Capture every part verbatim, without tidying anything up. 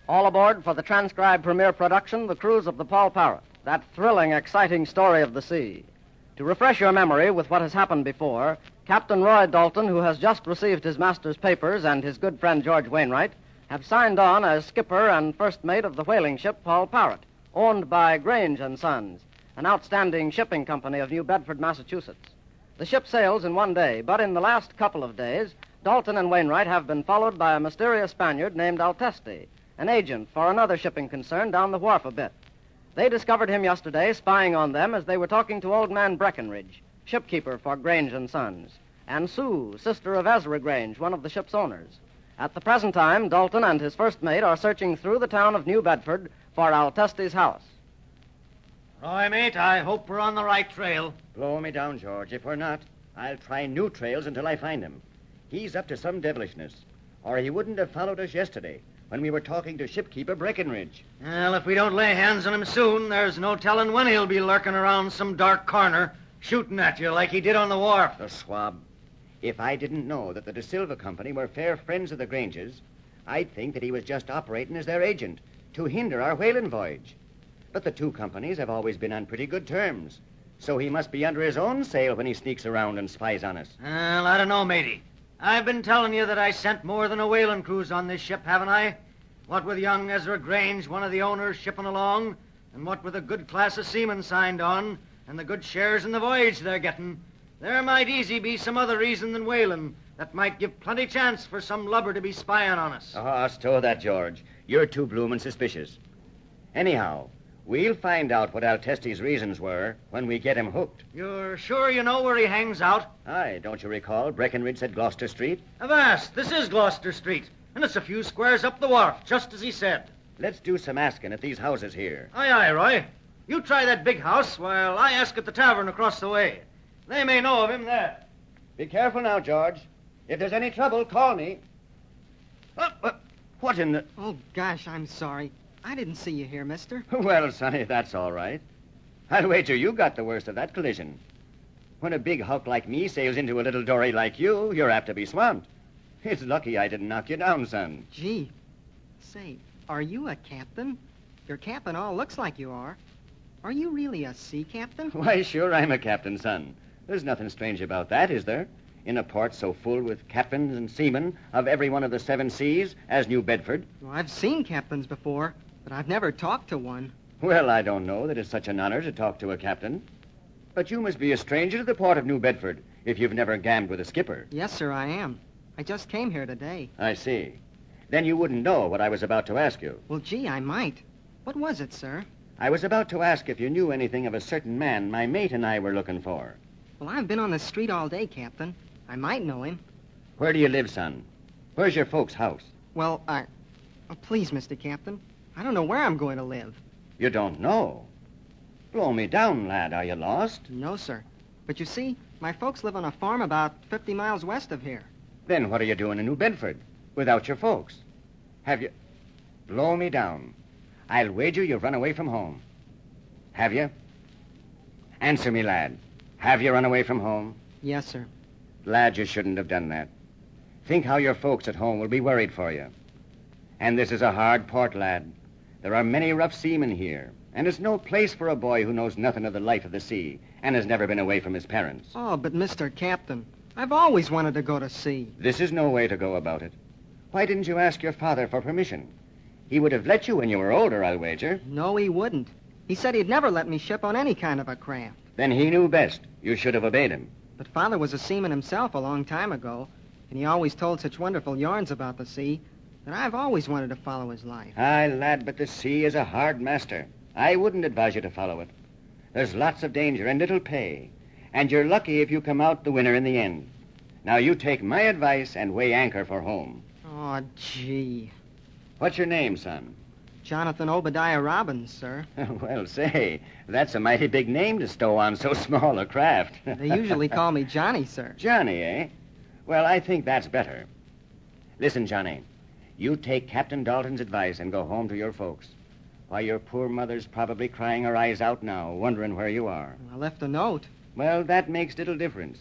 All aboard for the transcribed premiere production, The Cruise of the Paul Parrot, that thrilling, exciting story of the sea. To refresh your memory with what has happened before, Captain Roy Dalton, who has just received his master's papers, and his good friend George Wainwright, have signed on as skipper and first mate of the whaling ship Paul Parrot, owned by Grange and Sons, an outstanding shipping company of New Bedford, Massachusetts. The ship sails in one day, but in the last couple of days, Dalton and Wainwright have been followed by a mysterious Spaniard named Alteste, an agent for another shipping concern down the wharf a bit. They discovered him yesterday spying on them as they were talking to old man Breckenridge, shipkeeper for Grange and Sons, and Sue, sister of Ezra Grange, one of the ship's owners. At the present time, Dalton and his first mate are searching through the town of New Bedford for Alteste's house. Roy, mate, I hope we're on the right trail. Blow me down, George. If we're not, I'll try new trails until I find him. He's up to some devilishness, or he wouldn't have followed us yesterday when we were talking to shipkeeper Breckenridge. Well, if we don't lay hands on him soon, there's no telling when he'll be lurking around some dark corner, shooting at you like he did on the wharf. The swab. If I didn't know that the De Silva Company were fair friends of the Granges, I'd think that he was just operating as their agent to hinder our whaling voyage. But the two companies have always been on pretty good terms, so he must be under his own sail when he sneaks around and spies on us. Well, I don't know, matey. I've been telling you that I sent more than a whaling cruise on this ship, haven't I? What with young Ezra Grange, one of the owners, shipping along, and what with a good class of seamen signed on, and the good shares in the voyage they're getting, there might easy be some other reason than whaling that might give plenty chance for some lubber to be spying on us. Oh, stow that, George. You're too bloomin' suspicious. Anyhow, we'll find out what Alteste's reasons were when we get him hooked. You're sure you know where he hangs out? Aye, don't you recall Breckenridge said Gloucester Street? Avast, this is Gloucester Street, and it's a few squares up the wharf, just as he said. Let's do some asking at these houses here. Aye, aye, Roy. You try that big house while I ask at the tavern across the way. They may know of him there. Be careful now, George. If there's any trouble, call me. Oh, uh, what in the... Oh, gosh, I'm sorry. I didn't see you here, mister. Well, Sonny, that's all right. I'll wager you got the worst of that collision. When a big hulk like me sails into a little dory like you, you're apt to be swamped. It's lucky I didn't knock you down, son. Gee. Say, are you a captain? Your cap and all looks like you are. Are you really a sea captain? Why, sure, I'm a captain, son. There's nothing strange about that, is there? In a port so full with captains and seamen of every one of the seven seas as New Bedford. Well, I've seen captains before, but I've never talked to one. Well, I don't know that it's such an honor to talk to a captain. But you must be a stranger to the port of New Bedford if you've never gammed with a skipper. Yes, sir, I am. I just came here today. I see. Then you wouldn't know what I was about to ask you. Well, gee, I might. What was it, sir? I was about to ask if you knew anything of a certain man my mate and I were looking for. Well, I've been on the street all day, Captain. I might know him. Where do you live, son? Where's your folks' house? Well, I... Oh, please, Mister Captain. I don't know where I'm going to live. You don't know? Blow me down, lad. Are you lost? No, sir. But you see, my folks live on a farm about fifty miles west of here. Then what are you doing in New Bedford without your folks? Have you... Blow me down. I'll wager you've run away from home. Have you? Answer me, lad. Have you run away from home? Yes, sir. Lad, you shouldn't have done that. Think how your folks at home will be worried for you. And this is a hard port, lad. There are many rough seamen here, and it's no place for a boy who knows nothing of the life of the sea and has never been away from his parents. Oh, but Mister Captain, I've always wanted to go to sea. This is no way to go about it. Why didn't you ask your father for permission? He would have let you when you were older, I'll wager. No, he wouldn't. He said he'd never let me ship on any kind of a craft. Then he knew best. You should have obeyed him. But Father was a seaman himself a long time ago, and he always told such wonderful yarns about the sea that I've always wanted to follow his life. Aye, lad, but the sea is a hard master. I wouldn't advise you to follow it. There's lots of danger and little pay, and you're lucky if you come out the winner in the end. Now you take my advice and weigh anchor for home. Oh, gee. What's your name, son? Jonathan Obadiah Robbins, sir. Well, say, that's a mighty big name to stow on so small a craft. They usually call me Johnny, sir. Johnny, eh? Well, I think that's better. Listen, Johnny, you take Captain Dalton's advice and go home to your folks. Why, your poor mother's probably crying her eyes out now, wondering where you are. I left a note. Well, that makes little difference.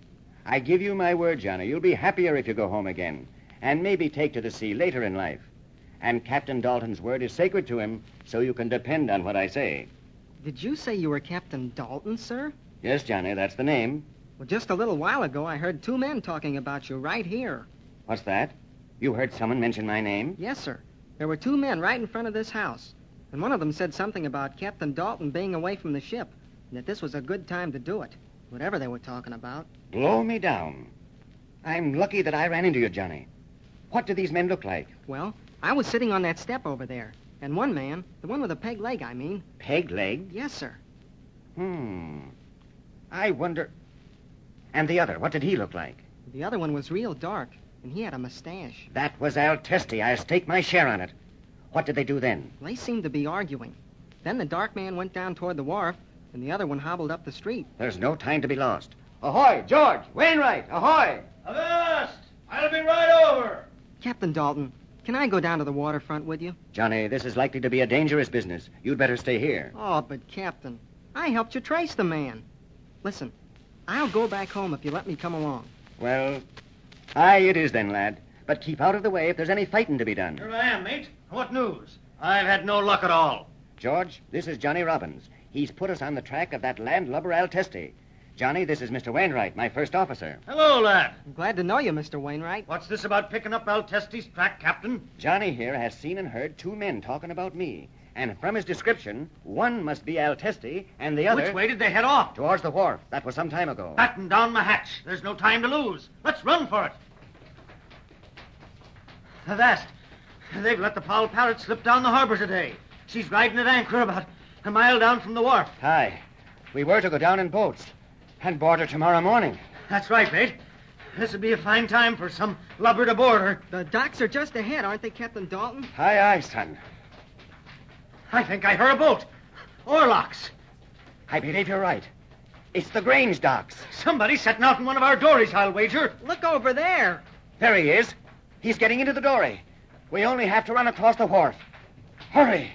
I give you my word, Johnny, you'll be happier if you go home again, and maybe take to the sea later in life. And Captain Dalton's word is sacred to him, so you can depend on what I say. Did you say you were Captain Dalton, sir? Yes, Johnny, that's the name. Well, just a little while ago, I heard two men talking about you right here. What's that? You heard someone mention my name? Yes, sir. There were two men right in front of this house. And one of them said something about Captain Dalton being away from the ship, and that this was a good time to do it, whatever they were talking about. Blow me down. I'm lucky that I ran into you, Johnny. What do these men look like? Well, I was sitting on that step over there, and one man, the one with a peg leg, I mean. Peg leg? Yes, sir. Hmm. I wonder... And the other, what did he look like? The other one was real dark, and he had a mustache. That was Al Testy. I'll stake my share on it. What did they do then? They seemed to be arguing. Then the dark man went down toward the wharf, and the other one hobbled up the street. There's no time to be lost. Ahoy, George! Wainwright, ahoy! Avast! I'll be right over. Captain Dalton, can I go down to the waterfront with you? Johnny, this is likely to be a dangerous business. You'd better stay here. Oh, but Captain, I helped you trace the man. Listen, I'll go back home if you let me come along. Well, aye, it is then, lad. But keep out of the way if there's any fighting to be done. Here I am, mate. What news? I've had no luck at all. George, this is Johnny Robbins. He's put us on the track of that landlubber Al Testy. Johnny, this is Mister Wainwright, my first officer. Hello, lad. I'm glad to know you, Mister Wainwright. What's this about picking up Al Testy's track, Captain? Johnny here has seen and heard two men talking about me. And from his description, one must be Al Testy, and the other... Which way did they head off? Towards the wharf. That was some time ago. Batten down my hatch. There's no time to lose. Let's run for it. Avast. They've let the Paul Parrot slip down the harbor today. She's riding at anchor about a mile down from the wharf. Aye. We were to go down in boats and board her tomorrow morning. That's right, mate. This would be a fine time for some lubber to board her. The docks are just ahead, aren't they, Captain Dalton? Aye, aye, son. I think I heard a boat. Oarlocks. I believe you're right. It's the Grange docks. Somebody setting out in one of our dories, I'll wager. Look over there. There he is. He's getting into the dory. We only have to run across the wharf. Hurry.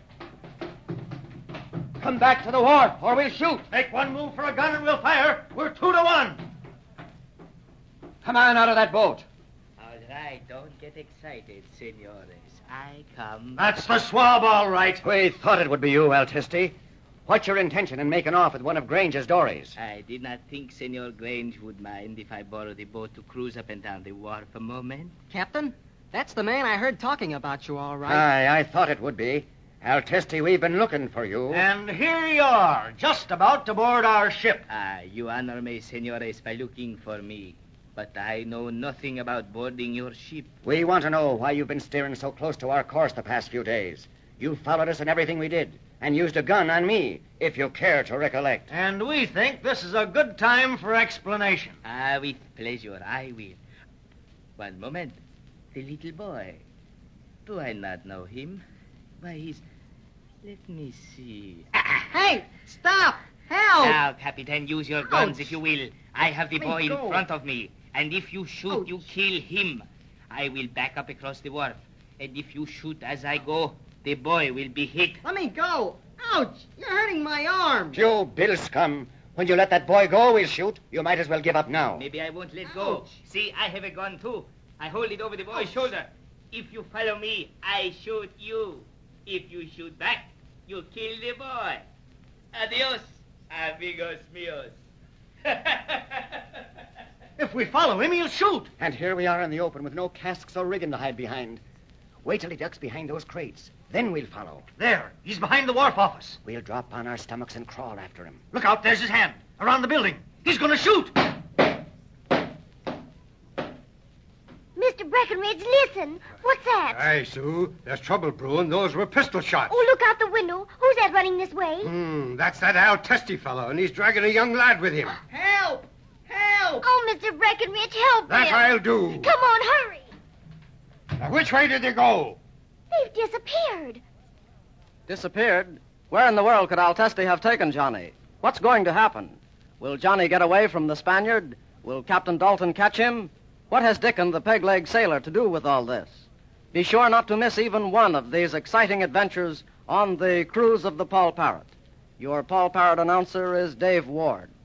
Come back to the wharf, or we'll shoot. Make one move for a gun and we'll fire. We're two to one. Come on out of that boat. All right, don't get excited, senores. I come. That's the swab, all right. We thought it would be you, Al Testy. What's your intention in making off with one of Grange's dories? I did not think Senor Grange would mind if I borrowed the boat to cruise up and down the wharf a moment. Captain, that's the man I heard talking about you, all right. Aye, I thought it would be. Al Testy, we've been looking for you. And here you are, just about to board our ship. Ah, you honor me, senores, by looking for me. But I know nothing about boarding your ship. We want to know why you've been steering so close to our course the past few days. You followed us in everything we did, and used a gun on me, if you care to recollect. And we think this is a good time for explanation. Ah, with pleasure, I will. One moment. The little boy. Do I not know him? Why, he's... Let me see. Ah, Hey, stop! Help! now, Captain, use your guns Ouch. if you will. I have the Let boy me in go. front of me. And if you shoot, Ouch. you kill him. I will back up across the wharf. And if you shoot as I go, the boy will be hit. Let me go. Ouch! You're hurting my arm. You Bill scum. When you let that boy go, we'll shoot. You might as well give up now. Maybe I won't let go. Ouch. See, I have a gun, too. I hold it over the boy's Ouch. shoulder. If you follow me, I shoot you. If you shoot back, you kill the boy. Adios, amigos míos. If we follow him, he'll shoot. And here we are in the open with no casks or rigging to hide behind. Wait till he ducks behind those crates. Then we'll follow. There, he's behind the wharf office. We'll drop on our stomachs and crawl after him. Look out, there's his hand. Around the building. He's going to shoot. Mister Breckenridge, listen. What's that? Aye, Sue. There's trouble brewing. Those were pistol shots. Oh, look out the window. Who's that running this way? Hmm, that's that Al Testy fellow, and he's dragging a young lad with him. Help! Help! Oh, Mister Breckenridge, help That him. I'll do. Come on, hurry. Now, which way did they go? They've disappeared. Disappeared? Where in the world could Al Testy have taken Johnny? What's going to happen? Will Johnny get away from the Spaniard? Will Captain Dalton catch him? What has Dickon, the peg-leg sailor, to do with all this? Be sure not to miss even one of these exciting adventures on the cruise of the Paul Parrot. Your Paul Parrot announcer is Dave Ward.